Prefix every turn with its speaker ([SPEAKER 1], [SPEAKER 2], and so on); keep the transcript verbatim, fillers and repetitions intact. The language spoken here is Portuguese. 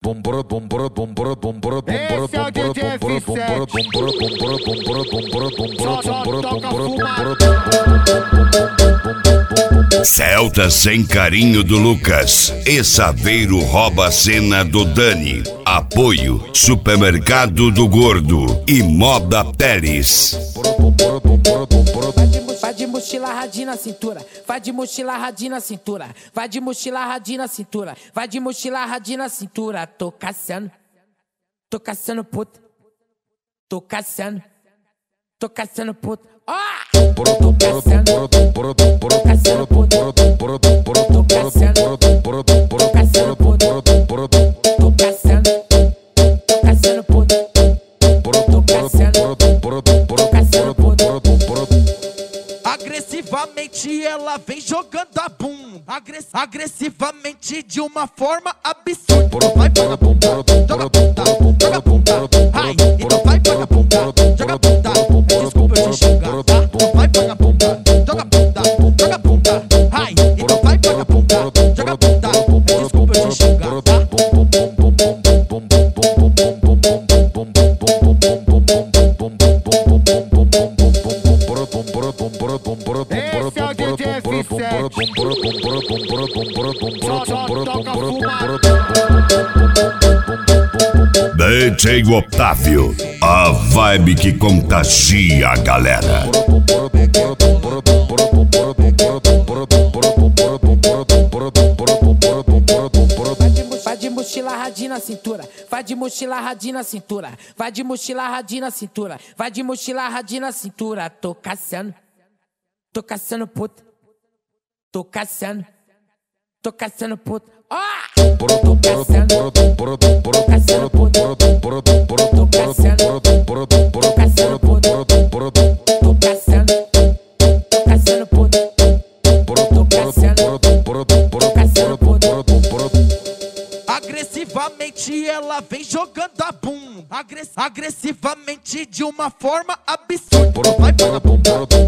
[SPEAKER 1] Esse é o D J F sete. Só, só toca fumada.
[SPEAKER 2] Celta sem carinho do Lucas e Saveiro rouba a cena do Dani. Apoio Supermercado do Gordo e Moda Pérez.
[SPEAKER 3] Vai de mochila radinha na cintura, vai de mochila radinha na cintura, vai de mochila radinha na cintura, vai de mochila radinha na cintura. Tô caçando, tô caçando puta, tô caçando, tô caçando puta. Ah! Tô caçando, tô caçando puta, tô caçando, tô caçando puta, tô caçando, tô caçando puta, tô caçando, tô caçando puta.
[SPEAKER 4] Agressivamente ela vem jogando a bunda, Agress agressivamente de uma forma absurda. Então vai vagabunda, joga a bunda, joga a bunda. Ai, então vai vagabunda, joga a bunda. É, desculpa eu te xingar, tá? Então vai vagabunda, joga a bunda, joga a bunda. Ai, então vai vagabunda, joga a bunda. É, desculpa eu te xingar, tá?
[SPEAKER 1] Esse é o D J F sete. Só, só toca fumada.
[SPEAKER 2] D J Otávio, a vibe que contagia a galera.
[SPEAKER 3] Vai de mochila radinha na cintura, vai de mochila radinha na cintura, vai de mochila radinha na cintura, vai de mochila radinha na cintura. Tô caçando, tô caçando puta, tô caçando, tô caçando puta. Ah! Tô caçando, tô caçando puta, tô caçando, tô caçando puta, tô caçando, tô caçando puta, tô caçando, tô caçando puta.
[SPEAKER 4] Agressivamente ela vem jogando a bunda, Agress agressivamente de uma forma absurda. Então vai vagabunda,